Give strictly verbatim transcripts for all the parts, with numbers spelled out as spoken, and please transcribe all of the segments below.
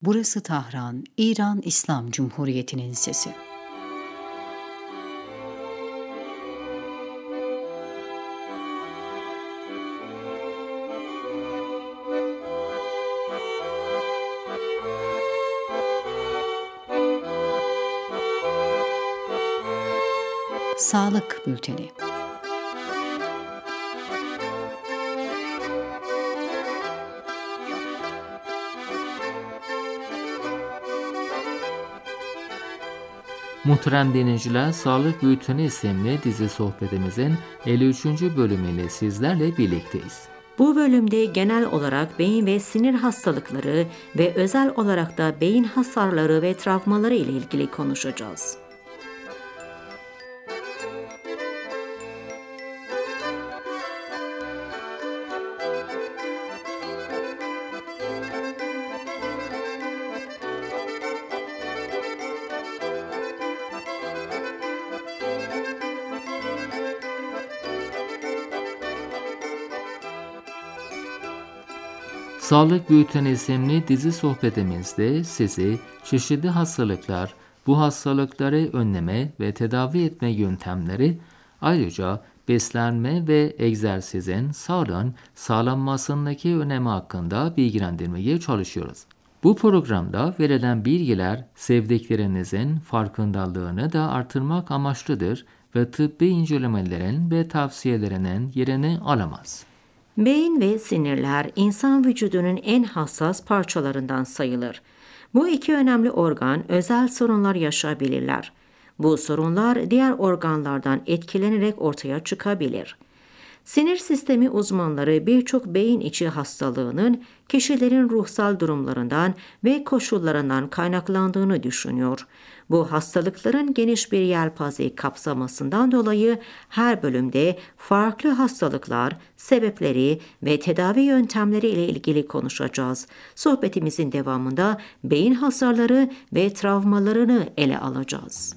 Burası Tahran, İran İslam Cumhuriyeti'nin sesi. Sağlık Bülteni. Muhterem dinleyiciler, Sağlık Bülteni isimli dizi sohbetimizin elli üçüncü bölümüyle sizlerle birlikteyiz. Bu bölümde genel olarak beyin ve sinir hastalıkları ve özel olarak da beyin hasarları ve travmaları ile ilgili konuşacağız. Sağlık Bülteni isimli dizi sohbetimizde sizi çeşitli hastalıklar, bu hastalıkları önleme ve tedavi etme yöntemleri, ayrıca beslenme ve egzersizin sağlığın sağlanmasındaki önemi hakkında bilgilendirmeye çalışıyoruz. Bu programda verilen bilgiler sevdiklerinizin farkındalığını da artırmak amaçlıdır ve tıbbi incelemelerin ve tavsiyelerinin yerini alamaz. Beyin ve sinirler insan vücudunun en hassas parçalarından sayılır. Bu iki önemli organ özel sorunlar yaşayabilirler. Bu sorunlar diğer organlardan etkilenerek ortaya çıkabilir. Sinir sistemi uzmanları birçok beyin içi hastalığının kişilerin ruhsal durumlarından ve koşullarından kaynaklandığını düşünüyor. Bu hastalıkların geniş bir yelpazeyi kapsamasından dolayı her bölümde farklı hastalıklar, sebepleri ve tedavi yöntemleri ile ilgili konuşacağız. Sohbetimizin devamında beyin hasarları ve travmalarını ele alacağız.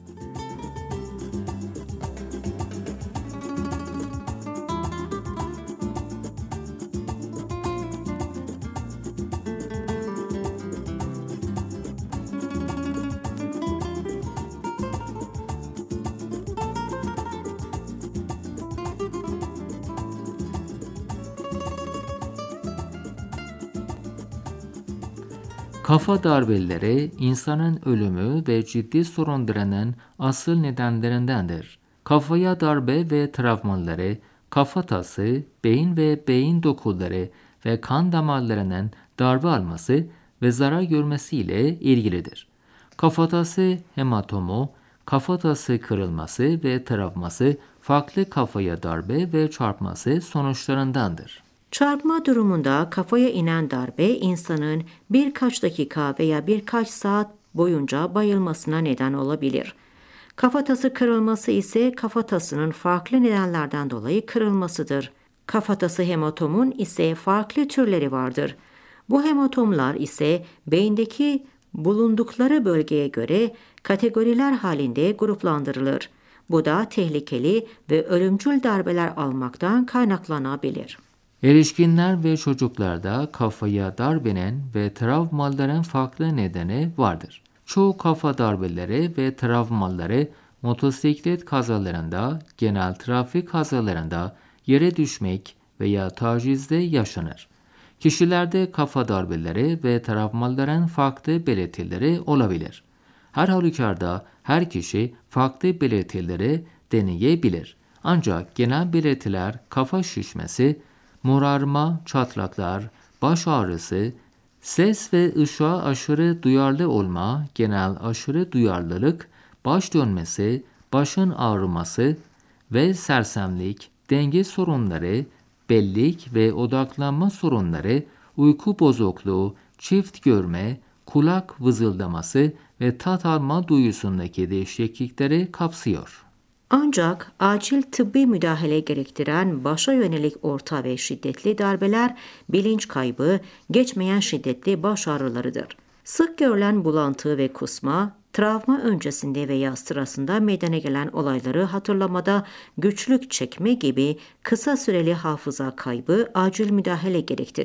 Kafa darbeleri insanın ölümü ve ciddi sorunlarının asıl nedenlerindendir. Kafaya darbe ve travmaları, kafatası, beyin ve beyin dokuları ve kan damarlarının darbe alması ve zarar görmesiyle ilgilidir. Kafatası hematomu, kafatası kırılması ve travması farklı kafaya darbe ve çarpması sonuçlarındandır. Çarpma durumunda kafaya inen darbe insanın birkaç dakika veya birkaç saat boyunca bayılmasına neden olabilir. Kafatası kırılması ise kafatasının farklı nedenlerden dolayı kırılmasıdır. Kafatası hematomun ise farklı türleri vardır. Bu hematomlar ise beyindeki bulundukları bölgeye göre kategoriler halinde gruplandırılır. Bu da tehlikeli ve ölümcül darbeler almaktan kaynaklanabilir. Erişkinler ve çocuklarda kafaya darbenin ve travmaların farklı nedeni vardır. Çoğu kafa darbeleri ve travmaları motosiklet kazalarında, genel trafik kazalarında, yere düşmek veya tacizde yaşanır. Kişilerde kafa darbeleri ve travmaların farklı belirtileri olabilir. Her halükarda her kişi farklı belirtileri deneyebilir. Ancak genel belirtiler kafa şişmesi, morarma, çatlaklar, baş ağrısı, ses ve ışığa aşırı duyarlı olma, genel aşırı duyarlılık, baş dönmesi, başın ağrıması ve sersemlik, denge sorunları, bellik ve odaklanma sorunları, uyku bozukluğu, çift görme, kulak vızıldaması ve tat alma duyusundaki değişiklikleri kapsıyor. Ancak acil tıbbi müdahale gerektiren başa yönelik orta ve şiddetli darbeler bilinç kaybı, geçmeyen şiddetli baş ağrılarıdır. Sık görülen bulantı ve kusma, travma öncesinde veya sırasında meydana gelen olayları hatırlamada güçlük çekme gibi kısa süreli hafıza kaybı acil müdahale gerektirir.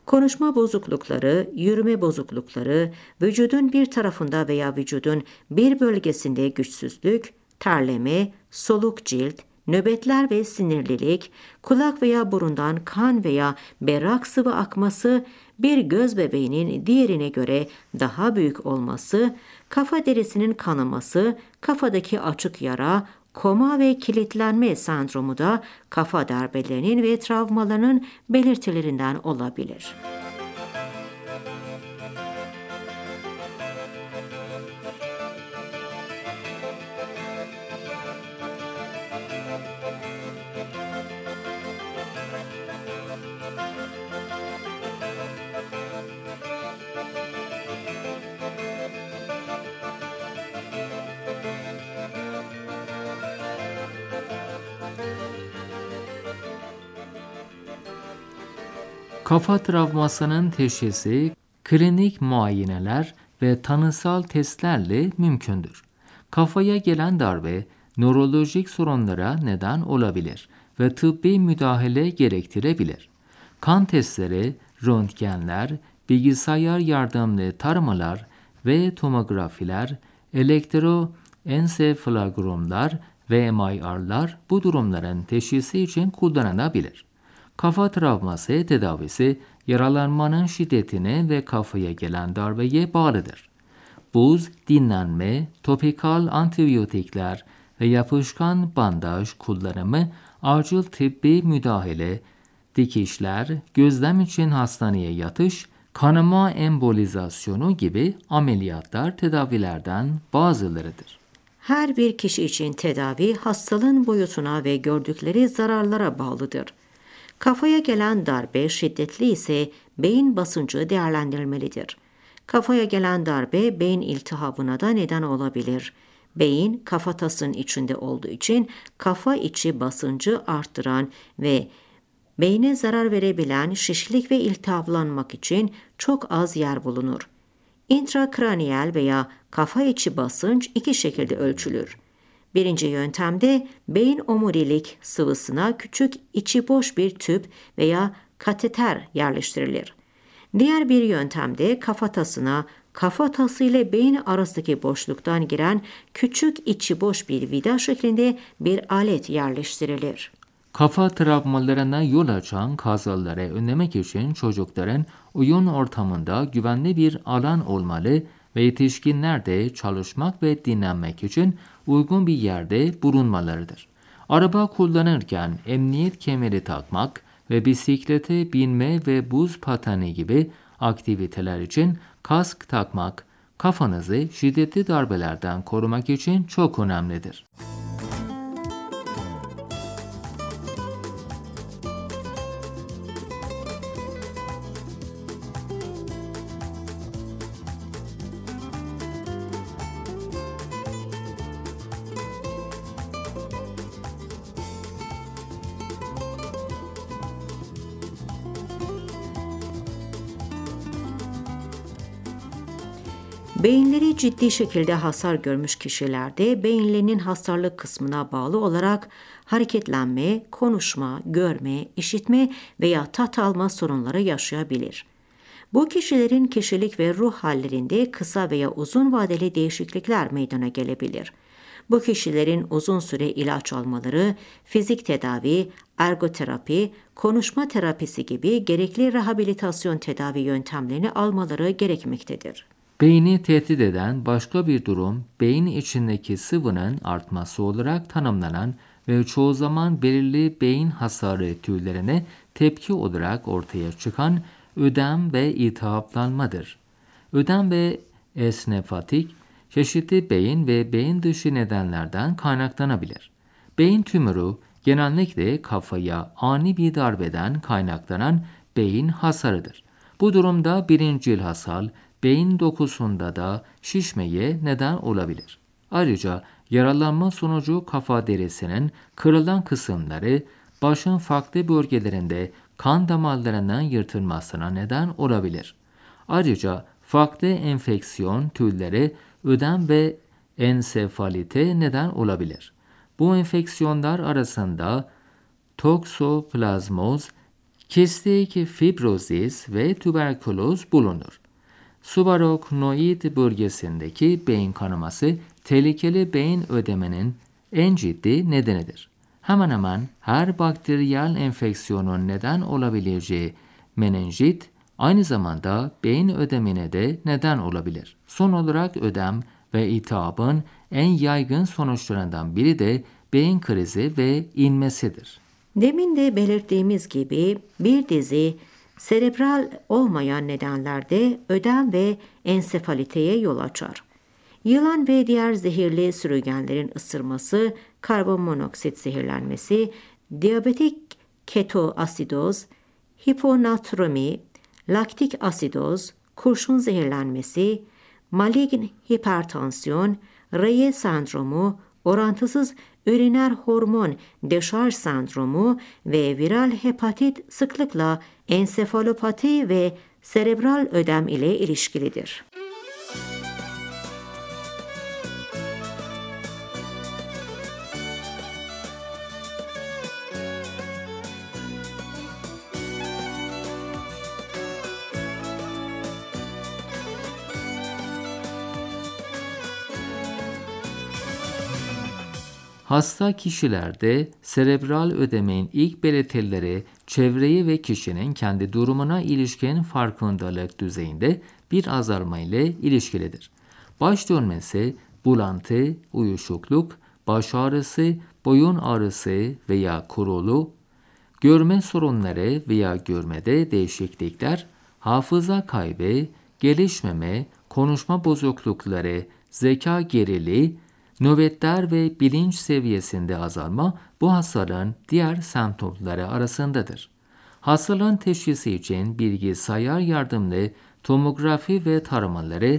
Konuşma bozuklukları, yürüme bozuklukları, vücudun bir tarafında veya vücudun bir bölgesinde güçsüzlük, terleme, soluk cilt, nöbetler ve sinirlilik, kulak veya burundan kan veya berrak sıvı akması, bir göz bebeğinin diğerine göre daha büyük olması, kafa derisinin kanaması, kafadaki açık yara, koma ve kilitlenme sendromu da kafa darbelerinin ve travmalarının belirtilerinden olabilir. Kafa travmasının teşhisi klinik muayeneler ve tanısal testlerle mümkündür. Kafaya gelen darbe nörolojik sorunlara neden olabilir ve tıbbi müdahale gerektirebilir. Kan testleri, röntgenler, bilgisayar yardımlı taramalar ve tomografiler, elektroensefalogromlar ve M R L'lar bu durumların teşhisi için kullanılabilir. Kafa travması tedavisi yaralanmanın şiddetine ve kafaya gelen darbeye bağlıdır. Buz, dinlenme, topikal antibiyotikler ve yapışkan bandaj kullanımı, acil tıbbi müdahale, dikişler, gözlem için hastaneye yatış, kanama embolizasyonu gibi ameliyatlar tedavilerden bazılarıdır. Her bir kişi için tedavi hastalığın boyutuna ve gördükleri zararlara bağlıdır. Kafaya gelen darbe şiddetli ise beyin basıncı değerlendirilmelidir. Kafaya gelen darbe beyin iltihabına da neden olabilir. Beyin kafatasının içinde olduğu için kafa içi basıncı arttıran ve beyne zarar verebilen şişlik ve iltihaplanmak için çok az yer bulunur. İntrakraniyel veya kafa içi basınç iki şekilde ölçülür. Birinci yöntemde beyin omurilik sıvısına küçük içi boş bir tüp veya kateter yerleştirilir. Diğer bir yöntemde kafatasına kafatası ile beyin arasındaki boşluktan giren küçük içi boş bir vida şeklinde bir alet yerleştirilir. Kafa travmalarına yol açan kazaları önlemek için çocukların oyun ortamında güvenli bir alan olmalı ve yetişkinler de çalışmak ve dinlenmek için uygun bir yerde bulunmalarıdır. Araba kullanırken emniyet kemeri takmak ve bisiklete binme ve buz pateni gibi aktiviteler için kask takmak, kafanızı şiddetli darbelerden korumak için çok önemlidir. Beyinleri ciddi şekilde hasar görmüş kişilerde beyinlerinin hasarlı kısmına bağlı olarak hareketlenme, konuşma, görme, işitme veya tat alma sorunları yaşayabilir. Bu kişilerin kişilik ve ruh hallerinde kısa veya uzun vadeli değişiklikler meydana gelebilir. Bu kişilerin uzun süre ilaç almaları, fizik tedavi, ergoterapi, konuşma terapisi gibi gerekli rehabilitasyon tedavi yöntemlerini almaları gerekmektedir. Beyni tehdit eden başka bir durum, beyin içindeki sıvının artması olarak tanımlanan ve çoğu zaman belirli beyin hasarı türlerine tepki olarak ortaya çıkan ödem ve iltihaplanmadır. Ödem ve esnefatik, çeşitli beyin ve beyin dışı nedenlerden kaynaklanabilir. Beyin tümörü genellikle kafaya ani bir darbeden kaynaklanan beyin hasarıdır. Bu durumda birincil hasar, beyin dokusunda da şişmeye neden olabilir. Ayrıca yaralanma sonucu kafa derisinin kırılan kısımları başın farklı bölgelerinde kan damarlarının yırtılmasına neden olabilir. Ayrıca farklı enfeksiyon türleri ödem ve ensefalite neden olabilir. Bu enfeksiyonlar arasında toksoplazmoz, Kistik, fibrozis ve tüberküloz bulunur. Subarachnoid bölgesindeki beyin kanaması tehlikeli beyin ödemenin en ciddi nedenidir. Hemen hemen her bakteriyel enfeksiyonun neden olabileceği menenjit aynı zamanda beyin ödemine de neden olabilir. Son olarak ödem ve iltihabın en yaygın sonuçlarından biri de beyin krizi ve inmesidir. Demin de belirttiğimiz gibi bir dizi serebral olmayan nedenlerde ödem ve ensefaliteye yol açar. Yılan ve diğer zehirli sürüngenlerin ısırması, karbonmonoksit zehirlenmesi, diyabetik ketoasidoz, hiponatremi, laktik asidoz, kurşun zehirlenmesi, malign hipertansiyon, Reye sendromu, orantısız üriner hormon deşarj sendromu ve viral hepatit sıklıkla ensefalopati ve serebral ödem ile ilişkilidir. Hasta kişilerde serebral ödemenin ilk belirtileri çevreyi ve kişinin kendi durumuna ilişkin farkındalık düzeyinde bir azalma ile ilişkilidir. Baş dönmesi, bulantı, uyuşukluk, baş ağrısı, boyun ağrısı veya kurulu, görme sorunları veya görmede değişiklikler, hafıza kaybı, gelişmeme, konuşma bozuklukları, zeka geriliği, nöbetler ve bilinç seviyesinde azalma bu hastalığın diğer semptomları arasındadır. Hastalığın teşhisi için bilgisayar yardımlı tomografi ve taramaları,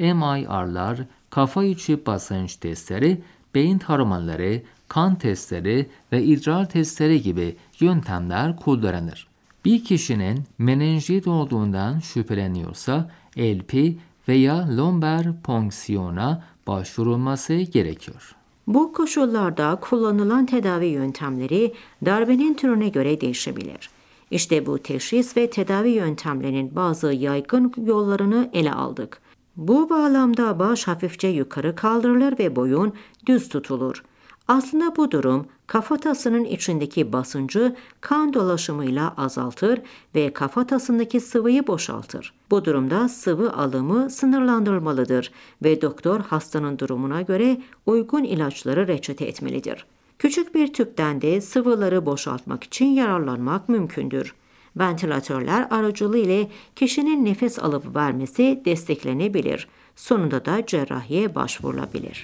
M R L'lar, kafa içi basınç testleri, beyin taramaları, kan testleri ve idrar testleri gibi yöntemler kullanılır. Bir kişinin menenjit olduğundan şüpheleniyorsa L P veya lomber ponksiyona başvurulması gerekiyor. Bu koşullarda kullanılan tedavi yöntemleri darbenin türüne göre değişebilir. İşte bu teşhis ve tedavi yöntemlerinin bazı yaygın yollarını ele aldık. Bu bağlamda baş hafifçe yukarı kaldırılır ve boyun düz tutulur. Aslında bu durum kafatasının içindeki basıncı kan dolaşımıyla azaltır ve kafatasındaki sıvıyı boşaltır. Bu durumda sıvı alımı sınırlandırılmalıdır ve doktor hastanın durumuna göre uygun ilaçları reçete etmelidir. Küçük bir tüpten de sıvıları boşaltmak için yararlanmak mümkündür. Ventilatörler aracılığı ile kişinin nefes alıp vermesi desteklenebilir. Sonunda da cerrahiye başvurulabilir.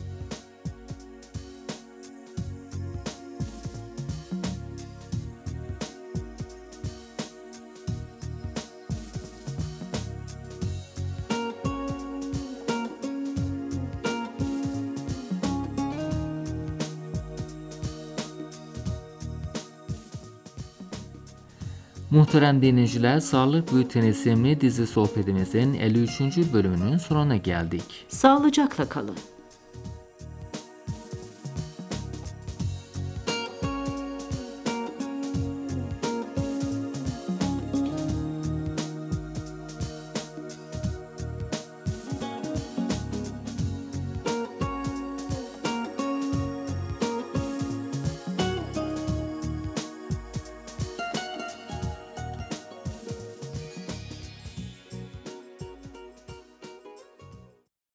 Muhterem dinleyiciler, Sağlık Bülteni isimli dizi sohbetimizin elli üçüncü bölümünün sonuna geldik. Sağlıcakla kalın.